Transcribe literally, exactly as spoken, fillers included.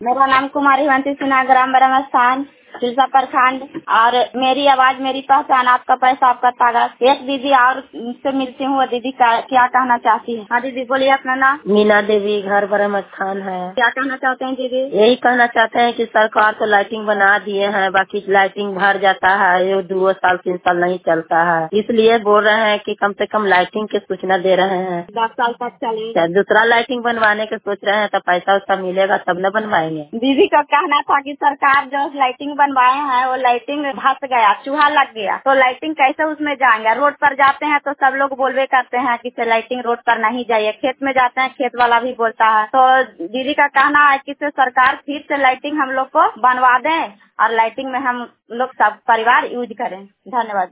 मेरा नाम कुमारी वंती सिन्हा, ग्राम ब्रह्म स्थान, सिरसा प्रखंड। और मेरी आवाज मेरी पहचान, आपका पैसा आपका ताकत। एक दीदी और से मिलती हूँ, वो दीदी का क्या कहना चाहती है? हाँ दीदी बोलिए अपना नाम। मीना देवी, घर ब्रह्म स्थान है। क्या कहना चाहते हैं दीदी? यही कहना चाहते हैं कि सरकार तो लाइटिंग बना दिए हैं, बाकी लाइटिंग भर जाता है, ये दो साल तीन साल नहीं चलता है, इसलिए बोल रहे हैं कि कम से कम लाइटिंग की सूचना दे रहे हैं, दस साल तक चले। दूसरा लाइटिंग बनवाने के सोच रहे हैं तो पैसा उसका मिलेगा तब न बनवाएंगे। दीदी का कहना था कि सरकार जो लाइटिंग बनवाए हैं वो लाइटिंग धस गया, चूहा लग गया, तो लाइटिंग कैसे उसमें जाएंगे? रोड पर जाते हैं तो सब लोग बोलवे करते हैं कि से लाइटिंग रोड पर नहीं जाइए, खेत में जाते हैं खेत वाला भी बोलता है। तो दीदी का कहना है कि से सरकार फिर से लाइटिंग हम लोग को बनवा दें और लाइटिंग में हम लोग सब परिवार यूज करें। धन्यवाद।